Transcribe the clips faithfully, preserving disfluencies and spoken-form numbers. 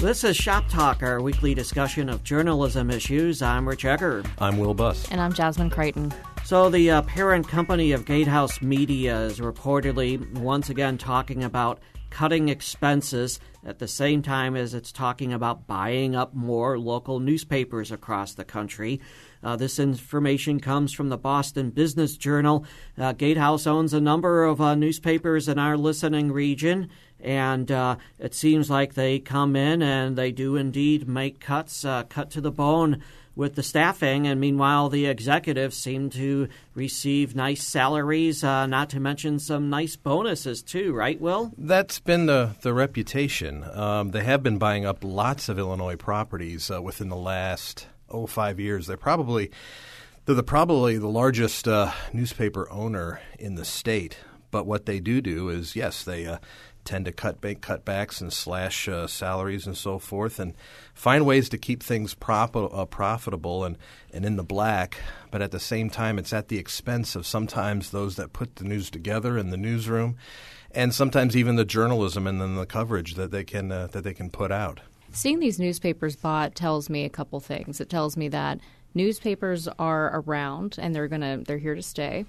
This is Shop Talk, our weekly discussion of journalism issues. I'm Rich Egger. I'm Will Buss. And I'm Jasmine Creighton. So the uh, parent company of Gatehouse Media is reportedly once again talking about cutting expenses at the same time as it's talking about buying up more local newspapers across the country. Uh, this information comes from the Boston Business Journal. Uh, Gatehouse owns a number of uh, newspapers in our listening region, and uh, it seems like they come in and they do indeed make cuts, uh, cut to the bone with the staffing, and meanwhile the executives seem to receive nice salaries, uh, not to mention some nice bonuses too, right, Will? That's been the, the reputation. Um, they have been buying up lots of Illinois properties uh, within the last, oh, five years. They're probably they're the, probably the largest uh, newspaper owner in the state. But what they do do is, yes, they uh, tend to cut bank cutbacks and slash uh, salaries and so forth and find ways to keep things prop- uh, profitable and, and in the black. But at the same time, it's at the expense of sometimes those that put the news together in the newsroom and sometimes even the journalism and then the coverage that they can uh, that they can put out. Seeing these newspapers bought tells me a couple things. It tells me that newspapers are around and they're gonna they're here to stay,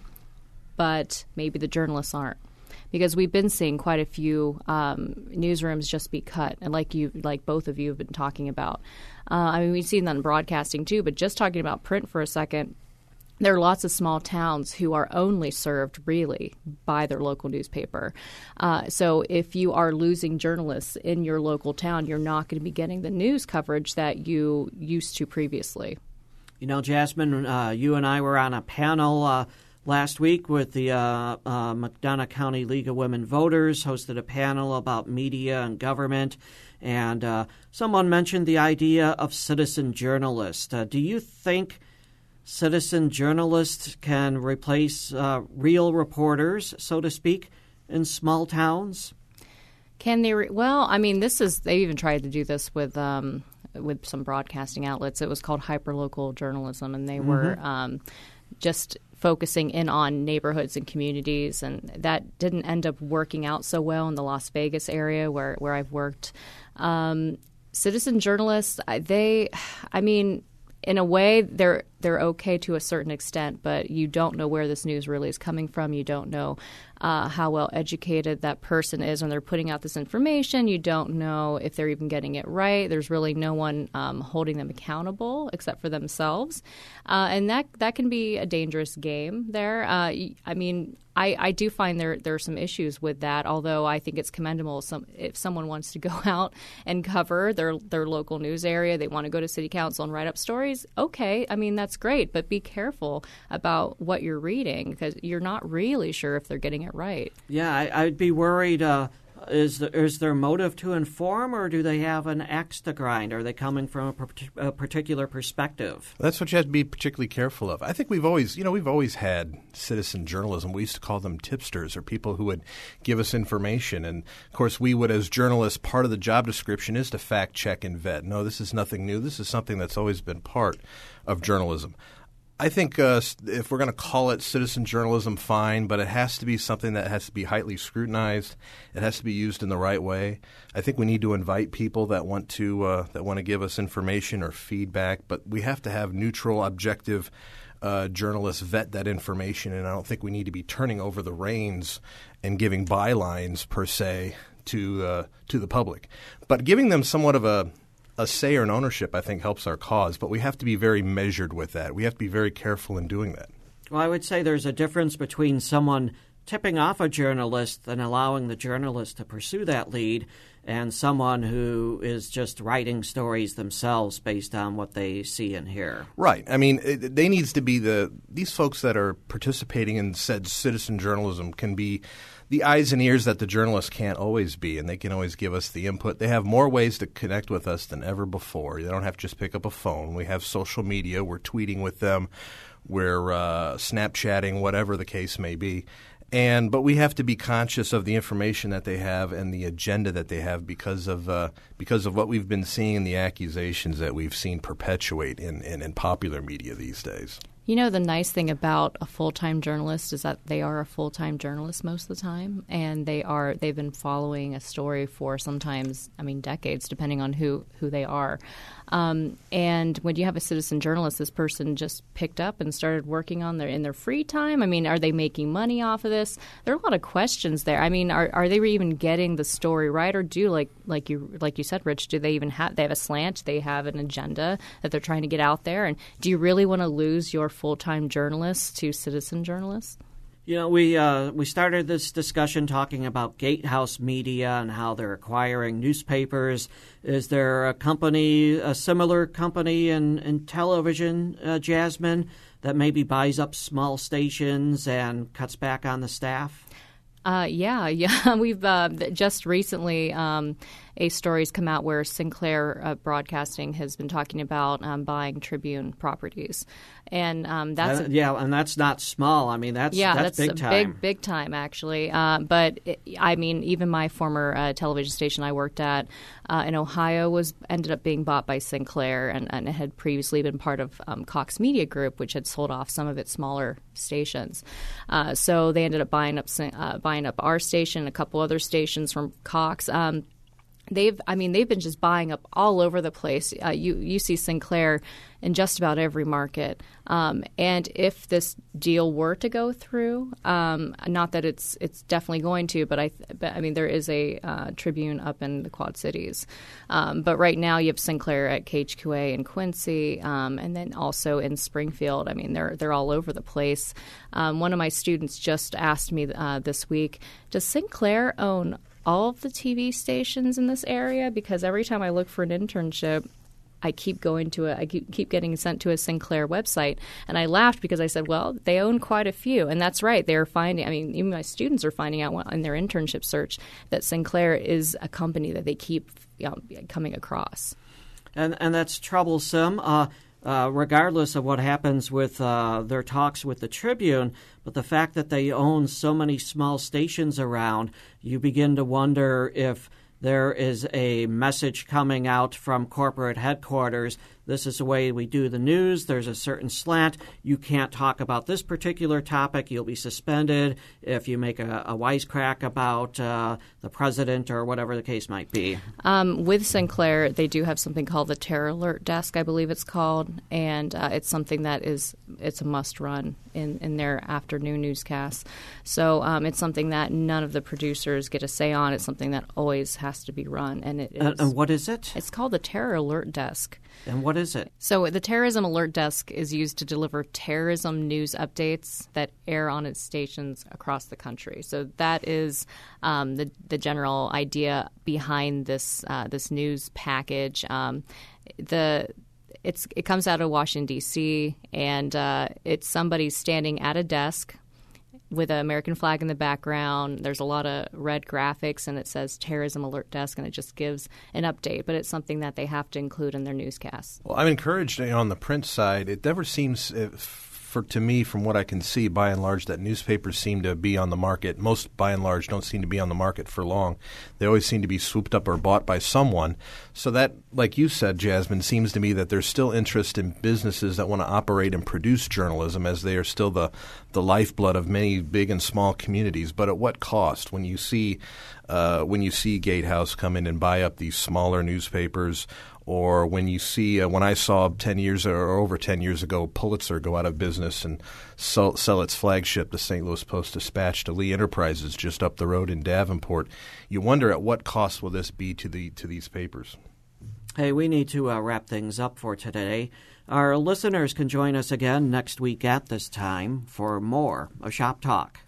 but maybe the journalists aren't. Because we've been seeing quite a few um, newsrooms just be cut, and like you, like both of you have been talking about. Uh, I mean, we've seen that in broadcasting too. But just talking about print for a second, there are lots of small towns who are only served really by their local newspaper. Uh, so if you are losing journalists in your local town, you're not going to be getting the news coverage that you used to previously. You know, Jasmine, uh, you and I were on a panel Uh, last week with the uh, uh, McDonough County League of Women Voters, hosted a panel about media and government, and uh, someone mentioned the idea of citizen journalists. Uh, do you think citizen journalists can replace uh, real reporters, so to speak, in small towns? Can they? Re- well, I mean, this is they even tried to do this with um, with some broadcasting outlets. It was called hyperlocal journalism, and they mm-hmm. were um, just focusing in on neighborhoods and communities, and that didn't end up working out so well in the Las Vegas area where, where I've worked. Um, citizen journalists, they, I mean, in a way, they're they're okay to a certain extent, but you don't know where this news really is coming from. You don't know uh, how well educated that person is when they're putting out this information. You don't know if they're even getting it right. There's really no one um, holding them accountable except for themselves, uh, and that that can be a dangerous game there. Uh, I mean, I, I do find there there are some issues with that, although I think it's commendable some, if someone wants to go out and cover their, their local news area, they want to go to city council and write up stories, okay, I mean, that's great, but be careful about what you're reading because you're not really sure if they're getting it right. Yeah, I, I'd be worried. Uh, is, the, is their motive to inform, or do they have an axe to grind? Are they coming from a, per- a particular perspective? That's what you have to be particularly careful of. I think we've always, you know, we've always had citizen journalism. We used to call them tipsters, or people who would give us information. And, of course, we would, as journalists, part of the job description is to fact check and vet. No, this is nothing new. This is something that's always been part of journalism. I think uh, if we're going to call it citizen journalism, fine, but it has to be something that has to be highly scrutinized. It has to be used in the right way. I think we need to invite people that want to uh, that want to give us information or feedback, but we have to have neutral, objective uh, journalists vet that information, and I don't think we need to be turning over the reins and giving bylines per se to uh, to the public, but giving them somewhat of a A say or an ownership, I think, helps our cause, but we have to be very measured with that. We have to be very careful in doing that. Well, I would say there's a difference between someone tipping off a journalist and allowing the journalist to pursue that lead and someone who is just writing stories themselves based on what they see and hear. Right. I mean, it, they needs to be the – these folks that are participating in said citizen journalism can be – the eyes and ears that the journalists can't always be, and they can always give us the input. They have more ways to connect with us than ever before. They don't have to just pick up a phone. We have social media. We're tweeting with them. We're uh, Snapchatting, whatever the case may be. And but we have to be conscious of the information that they have and the agenda that they have because of uh, because of what we've been seeing and the accusations that we've seen perpetuate in, in, in popular media these days. You know, the nice thing about a full-time journalist is that they are a full-time journalist most of the time, and they are they've been following a story for sometimes, I mean, decades, depending on who, who they are. Um, and when you have a citizen journalist, this person just picked up and started working on their in their free time. I mean, are they making money off of this? There are a lot of questions there. I mean, are are they even getting the story right, or do like like you like you said, Rich? Do they even have they have a slant? They have an agenda that they're trying to get out there? And do you really want to lose your full-time journalists to citizen journalists? You know, we uh, we started this discussion talking about Gatehouse Media and how they're acquiring newspapers. Is there a company, a similar company in, in television, uh, Jasmine, that maybe buys up small stations and cuts back on the staff? Uh, yeah, yeah. We've uh, just recently um, a story's come out where Sinclair uh, Broadcasting has been talking about um, buying Tribune properties, and um, that's uh, yeah, and that's not small. I mean, that's yeah, that's, that's big a time. big big time actually. Uh, but it, I mean, even my former uh, television station I worked at uh, in Ohio was ended up being bought by Sinclair, and, and it had previously been part of um, Cox Media Group, which had sold off some of its smaller stations. Uh, so they ended up buying up uh, buying up our station, a couple other stations from Cox. Um, They've, I mean, they've been just buying up all over the place. Uh, you you see Sinclair in just about every market. Um, and if this deal were to go through, um, not that it's it's definitely going to, but I, but, I mean, there is a uh, Tribune up in the Quad Cities. Um, but right now you have Sinclair at K H Q A in Quincy, um, and then also in Springfield. I mean, they're they're all over the place. Um, one of my students just asked me uh, this week, does Sinclair own all of the T V stations in this area? Because every time I look for an internship, I keep going to a, I keep, keep getting sent to a Sinclair website. And I laughed because I said, well, they own quite a few. And that's right. They're finding, I mean, even my students are finding out in their internship search that Sinclair is a company that they keep, you know, coming across. And, and that's troublesome. Uh, Uh, regardless of what happens with uh, their talks with the Tribune, but the fact that they own so many small stations around, you begin to wonder if there is a message coming out from corporate headquarters. This is the way we do the news. There's a certain slant. You can't talk about this particular topic. You'll be suspended if you make a, a wisecrack about uh, the president or whatever the case might be. Um, with Sinclair, they do have something called the Terror Alert Desk, I believe it's called, and uh, it's something that is it's a must-run in, in their afternoon newscasts. So um, it's something that none of the producers get a say on. It's something that always has to be run, and it is. And, and what is it? It's called the Terror Alert Desk. And what is it? So the Terrorism Alert Desk is used to deliver terrorism news updates that air on its stations across the country. So that is um, the the general idea behind this uh, this news package. Um, the it's it comes out of Washington D C and uh, it's somebody standing at a desk with an American flag in the background. There's a lot of red graphics, and it says Terrorism Alert Desk, and it just gives an update. But it's something that they have to include in their newscasts. Well, I'm encouraged on the print side. It never seems, for to me, from what I can see, by and large, that newspapers seem to be on the market. Most, by and large, don't seem to be on the market for long. They always seem to be swooped up or bought by someone. So that, like you said, Jasmine, seems to me that there's still interest in businesses that want to operate and produce journalism, as they are still the, the lifeblood of many big and small communities. But at what cost? When you see uh, when you see Gatehouse come in and buy up these smaller newspapers, or when you see, uh, when I saw ten years or over ten years ago, Pulitzer go out of business and sell, sell its flagship, the Saint Louis Post-Dispatch, to Lee Enterprises just up the road in Davenport, you wonder at what cost will this be to the to these papers. Hey, we need to uh, wrap things up for today. Our listeners can join us again next week at this time for more of Shop Talk.